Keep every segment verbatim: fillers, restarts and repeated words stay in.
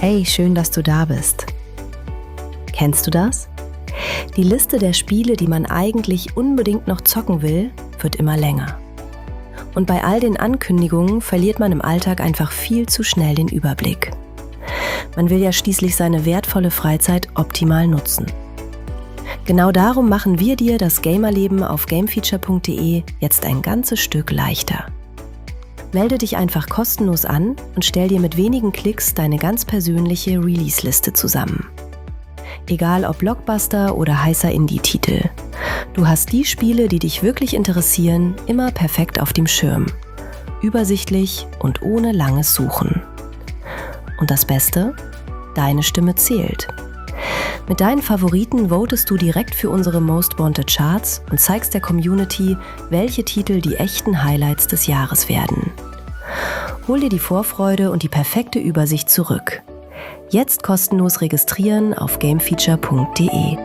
Hey, schön, dass du da bist. Kennst du das? Die Liste der Spiele, die man eigentlich unbedingt noch zocken will, wird immer länger. Und bei all den Ankündigungen verliert man im Alltag einfach viel zu schnell den Überblick. Man will ja schließlich seine wertvolle Freizeit optimal nutzen. Genau darum machen wir dir das Gamerleben auf gamefeature punkt de jetzt ein ganzes Stück leichter. Melde dich einfach kostenlos an und stell dir mit wenigen Klicks deine ganz persönliche Release-Liste zusammen. Egal ob Blockbuster oder heißer Indie-Titel. Du hast die Spiele, die dich wirklich interessieren, immer perfekt auf dem Schirm. Übersichtlich und ohne langes Suchen. Und das Beste? Deine Stimme zählt. Mit deinen Favoriten votest du direkt für unsere Most Wanted Charts und zeigst der Community, welche Titel die echten Highlights des Jahres werden. Hol dir die Vorfreude und die perfekte Übersicht zurück. Jetzt kostenlos registrieren auf gamefeature punkt de.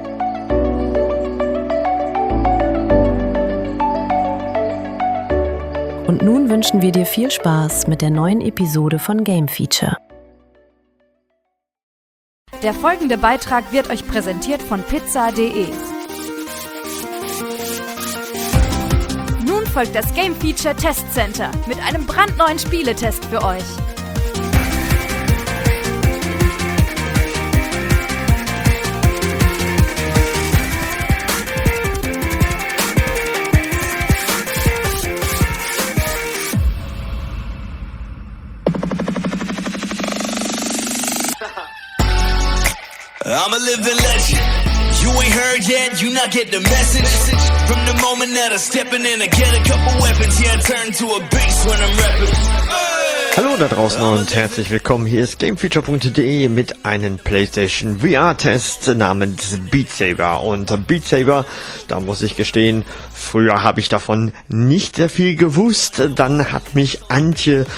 Und nun wünschen wir dir viel Spaß mit der neuen Episode von Game Feature. Der folgende Beitrag wird euch präsentiert von pizza punkt de. Nun folgt das Game Feature Test Center mit einem brandneuen Spieletest für euch. I'm a living legend. You ain't heard yet, you not get the message. From the moment that I steppin' in, I get a couple weapons. Yeah, I turn to a beast when I'm rapping. Hallo da draußen und herzlich willkommen. Hier ist gamefeature punkt de mit einem PlayStation V R-Test namens Beat Saber. Und Beat Saber, da muss ich gestehen, früher habe ich davon nicht sehr viel gewusst. Dann hat mich Antje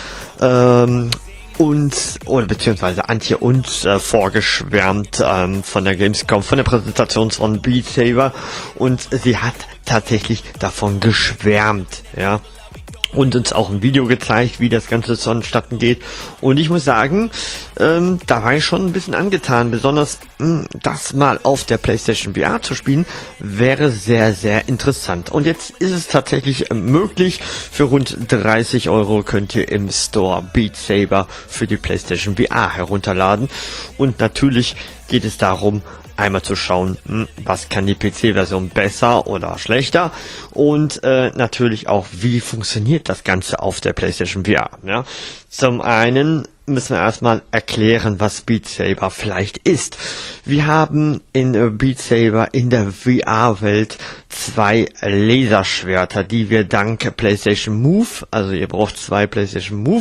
ähm, uns, oder beziehungsweise Antje uns äh, vorgeschwärmt ähm, von der Gamescom, von der Präsentation von Beat Saber, und sie hat tatsächlich davon geschwärmt, ja, und uns auch ein Video gezeigt, wie das Ganze vonstatten geht. Und ich muss sagen, ähm, da war ich schon ein bisschen angetan. Besonders mh, das mal auf der PlayStation V R zu spielen, wäre sehr, sehr interessant. Und jetzt ist es tatsächlich möglich. Für rund dreißig Euro könnt ihr im Store Beat Saber für die PlayStation V R herunterladen. Und natürlich geht es darum, einmal zu schauen, was kann die P C-Version besser oder schlechter, und äh, natürlich auch, wie funktioniert das Ganze auf der PlayStation V R. Ja? Zum einen müssen wir erstmal erklären, was Beat Saber vielleicht ist. Wir haben in äh, Beat Saber in der V R-Welt zwei Laserschwerter, die wir dank PlayStation Move, also ihr braucht zwei PlayStation Move,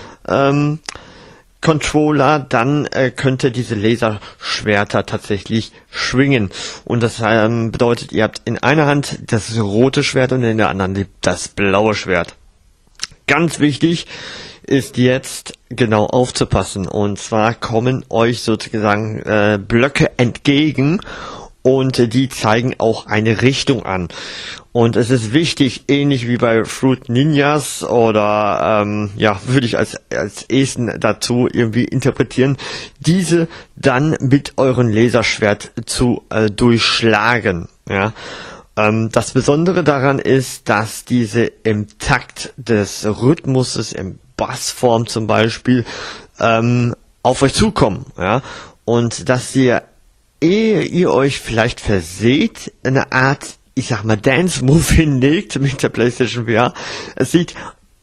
ähm, Controller, dann äh, könnt ihr diese Laserschwerter tatsächlich schwingen. Und das ähm, bedeutet, ihr habt in einer Hand das rote Schwert und in der anderen das blaue Schwert. Ganz wichtig ist jetzt genau aufzupassen. Und zwar kommen euch sozusagen äh, Blöcke entgegen, und die zeigen auch eine Richtung an. Und es ist wichtig, ähnlich wie bei Fruit Ninjas oder, ähm, ja, würde ich als, als ehesten dazu irgendwie interpretieren, diese dann mit eurem Laserschwert zu äh, durchschlagen, ja. Ähm, das Besondere daran ist, dass diese im Takt des Rhythmuses, in Bassform zum Beispiel, ähm, auf euch zukommen, ja. Und dass ihr, ehe ihr euch vielleicht verseht, eine Art, ich sag mal, Dance-Move hinlegt mit der PlayStation V R. Es sieht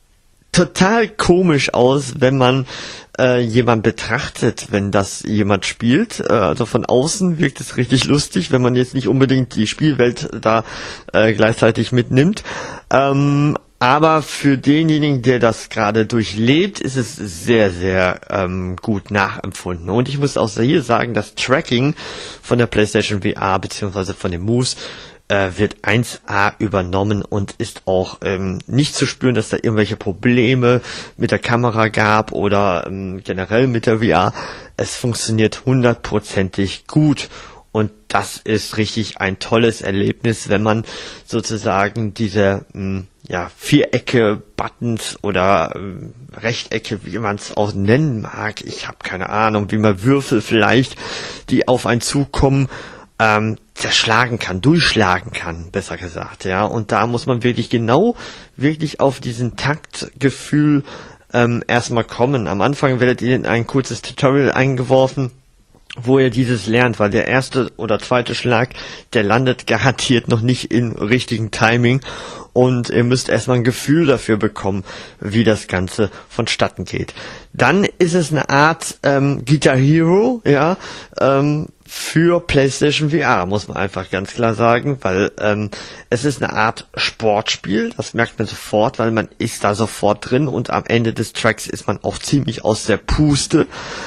total komisch aus, wenn man äh, jemand betrachtet, wenn das jemand spielt. Äh, also von außen wirkt es richtig lustig, wenn man jetzt nicht unbedingt die Spielwelt da äh, gleichzeitig mitnimmt. Ähm, Aber für denjenigen, der das gerade durchlebt, ist es sehr, sehr ähm, gut nachempfunden. Und ich muss auch hier sagen, das Tracking von der PlayStation V R bzw. von den Moves äh, wird eins A übernommen und ist auch ähm, nicht zu spüren, dass da irgendwelche Probleme mit der Kamera gab oder ähm, generell mit der V R. Es funktioniert hundertprozentig gut. Und das ist richtig ein tolles Erlebnis, wenn man sozusagen diese mh, ja, Vierecke, Buttons oder äh, Rechtecke, wie man es auch nennen mag, ich habe keine Ahnung, wie man Würfel vielleicht, die auf einen zukommen, ähm, zerschlagen kann, durchschlagen kann, besser gesagt, ja. Und da muss man wirklich genau, wirklich auf diesen Taktgefühl ähm, erstmal kommen. Am Anfang werdet ihr in ein kurzes Tutorial eingeworfen, wo ihr dieses lernt, weil der erste oder zweite Schlag, der landet garantiert noch nicht im richtigen Timing und ihr müsst erstmal ein Gefühl dafür bekommen, wie das Ganze vonstatten geht. Dann ist es eine Art ähm, Guitar Hero, ja, ähm, für PlayStation V R, muss man einfach ganz klar sagen, weil ähm, es ist eine Art Sportspiel, das merkt man sofort, weil man ist da sofort drin und am Ende des Tracks ist man auch ziemlich aus der Puste.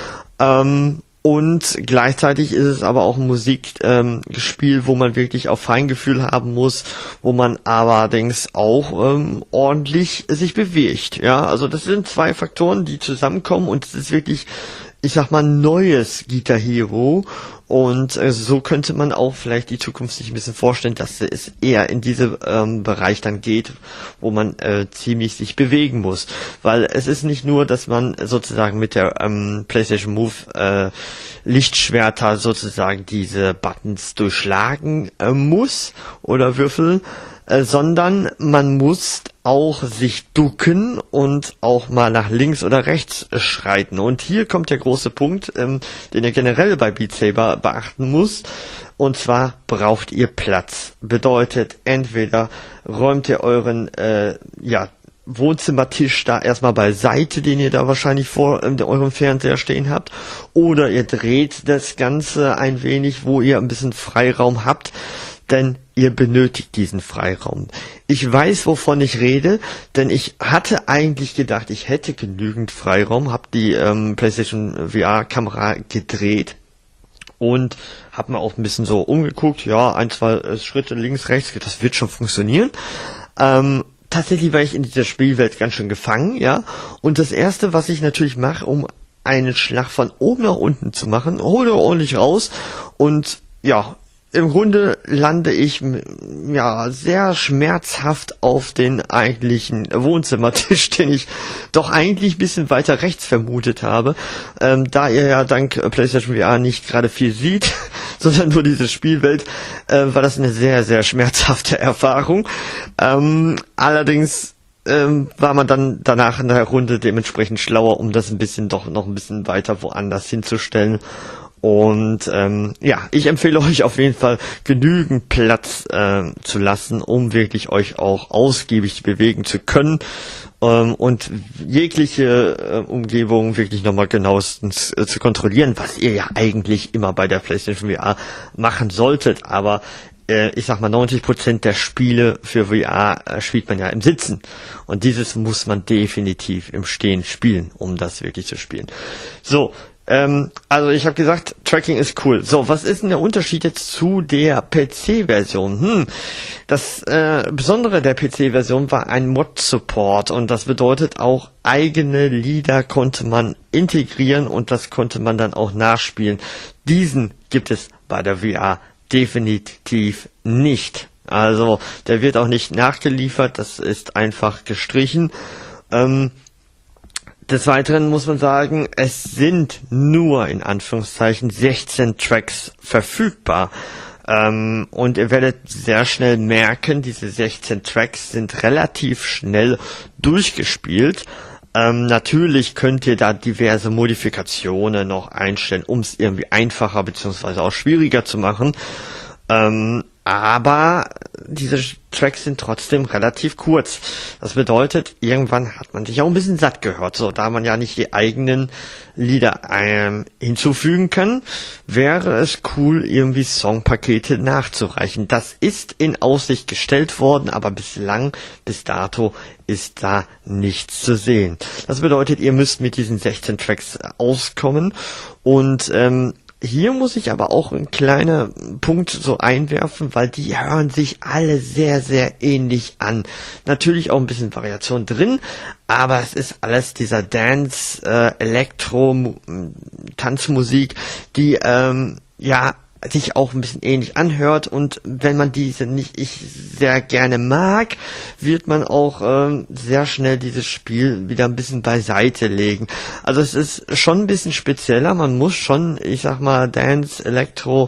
Ähm, Und gleichzeitig ist es aber auch ein Musikspiel, ähm, wo man wirklich auch Feingefühl haben muss, wo man allerdings auch ähm, ordentlich sich bewegt. Ja, also das sind zwei Faktoren, die zusammenkommen und es ist wirklich, ich sag mal, neues Guitar Hero. Und äh, so könnte man auch vielleicht die Zukunft sich ein bisschen vorstellen, dass es eher in diesen ähm, Bereich dann geht, wo man äh, ziemlich sich bewegen muss. Weil es ist nicht nur, dass man sozusagen mit der ähm, PlayStation Move äh, Lichtschwerter sozusagen diese Buttons durchschlagen äh, muss oder Würfel, äh, sondern man muss auch sich ducken und auch mal nach links oder rechts schreiten. Und hier kommt der große Punkt, ähm, den ihr generell bei Beat Saber beachten muss. Und zwar braucht ihr Platz. Bedeutet, entweder räumt ihr euren äh, ja, Wohnzimmertisch da erstmal beiseite, den ihr da wahrscheinlich vor äh, eurem Fernseher stehen habt, oder ihr dreht das Ganze ein wenig, wo ihr ein bisschen Freiraum habt, denn ihr benötigt diesen Freiraum. Ich weiß, wovon ich rede, denn ich hatte eigentlich gedacht, ich hätte genügend Freiraum, habe die ähm, PlayStation V R-Kamera gedreht und habe mir auch ein bisschen so umgeguckt, ja, ein, zwei äh, Schritte links, rechts, das wird schon funktionieren. Ähm, tatsächlich war ich in dieser Spielwelt ganz schön gefangen, ja, und das Erste, was ich natürlich mache, um einen Schlag von oben nach unten zu machen, hole ordentlich raus und ja, im Grunde lande ich ja sehr schmerzhaft auf den eigentlichen Wohnzimmertisch, den ich doch eigentlich ein bisschen weiter rechts vermutet habe. Ähm, da ihr ja dank PlayStation V R nicht gerade viel sieht, sondern nur diese Spielwelt, äh, war das eine sehr, sehr schmerzhafte Erfahrung. Ähm, allerdings ähm, war man dann danach in der Runde dementsprechend schlauer, um das ein bisschen doch noch ein bisschen weiter woanders hinzustellen. Und ähm, ja, ich empfehle euch auf jeden Fall genügend Platz äh, zu lassen, um wirklich euch auch ausgiebig bewegen zu können ähm, und jegliche äh, Umgebung wirklich nochmal genauestens äh, zu kontrollieren, was ihr ja eigentlich immer bei der PlayStation V R machen solltet. Aber äh, ich sag mal, neunzig Prozent der Spiele für V R äh, spielt man ja im Sitzen. Und dieses muss man definitiv im Stehen spielen, um das wirklich zu spielen. So. Ähm, also ich habe gesagt, Tracking ist cool. So, was ist denn der Unterschied jetzt zu der P C-Version? Hm, das äh, Besondere der P C-Version war ein Mod-Support und das bedeutet auch, eigene Lieder konnte man integrieren und das konnte man dann auch nachspielen. Diesen gibt es bei der V R definitiv nicht. Also der wird auch nicht nachgeliefert, das ist einfach gestrichen. Ähm, Des Weiteren muss man sagen, es sind nur in Anführungszeichen sechzehn Tracks verfügbar. Ähm, und ihr werdet sehr schnell merken, diese sechzehn Tracks sind relativ schnell durchgespielt. Ähm, natürlich könnt ihr da diverse Modifikationen noch einstellen, um es irgendwie einfacher bzw. auch schwieriger zu machen. Ähm, aber diese Tracks sind trotzdem relativ kurz. Das bedeutet, irgendwann hat man sich auch ein bisschen satt gehört. So, da man ja nicht die eigenen Lieder ähm, hinzufügen kann, wäre es cool, irgendwie Songpakete nachzureichen. Das ist in Aussicht gestellt worden, aber bislang, bis dato, ist da nichts zu sehen. Das bedeutet, ihr müsst mit diesen sechzehn Tracks auskommen und ähm, hier muss ich aber auch einen kleinen Punkt so einwerfen, weil die hören sich alle sehr, sehr ähnlich an. Natürlich auch ein bisschen Variation drin, aber es ist alles dieser Dance, äh, Elektro, Tanzmusik, die ähm, ja sich auch ein bisschen ähnlich anhört, und wenn man diese nicht ich sehr gerne mag, wird man auch ähm, sehr schnell dieses Spiel wieder ein bisschen beiseite legen. Also es ist schon ein bisschen spezieller, man muss schon, ich sag mal, Dance, Elektro,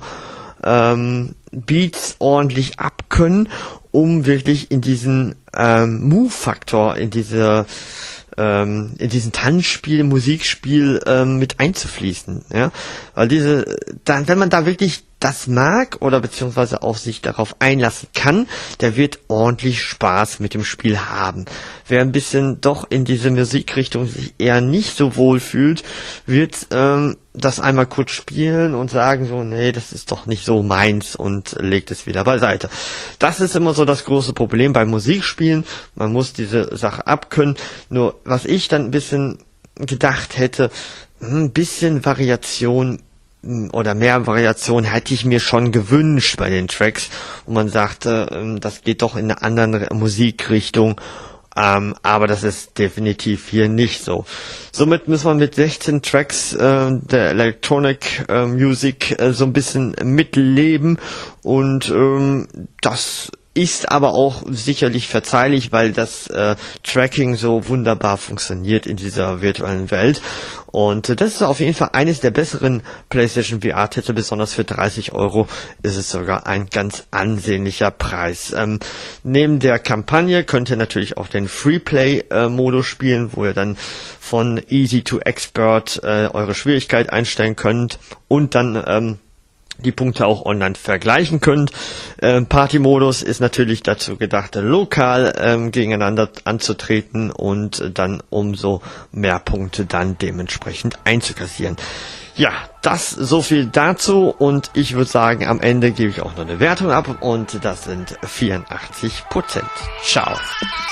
ähm, Beats ordentlich abkönnen, um wirklich in diesen ähm, Move-Faktor, in diese ähm, in diesen Tanzspiel, Musikspiel ähm, mit einzufließen, ja, weil diese, dann, wenn man da wirklich das mag oder beziehungsweise auch sich darauf einlassen kann, der wird ordentlich Spaß mit dem Spiel haben. Wer ein bisschen doch in diese Musikrichtung sich eher nicht so wohl fühlt, wird ähm, das einmal kurz spielen und sagen so, nee, das ist doch nicht so meins, und legt es wieder beiseite. Das ist immer so das große Problem bei Musikspielen. Man muss diese Sache abkönnen. Nur was ich dann ein bisschen gedacht hätte, ein bisschen Variation oder mehr Variation hätte ich mir schon gewünscht bei den Tracks, wo man sagte, das geht doch in eine andere Musikrichtung, ähm, aber das ist definitiv hier nicht so. Somit müssen wir mit sechzehn Tracks äh, der Electronic äh, Music äh, so ein bisschen mitleben, und ähm, das ist aber auch sicherlich verzeihlich, weil das äh, Tracking so wunderbar funktioniert in dieser virtuellen Welt. Und äh, das ist auf jeden Fall eines der besseren PlayStation V R-Titel, besonders für dreißig Euro ist es sogar ein ganz ansehnlicher Preis. Ähm, neben der Kampagne könnt ihr natürlich auch den Freeplay-Modus spielen, wo ihr dann von Easy to Expert äh, eure Schwierigkeit einstellen könnt und dann ähm, die Punkte auch online vergleichen könnt. Ähm, Party-Modus ist natürlich dazu gedacht, lokal ähm, gegeneinander anzutreten und äh, dann umso mehr Punkte dann dementsprechend einzukassieren. Ja, das so viel dazu, und ich würde sagen, am Ende gebe ich auch noch eine Wertung ab, und das sind vierundachtzig Prozent. Ciao.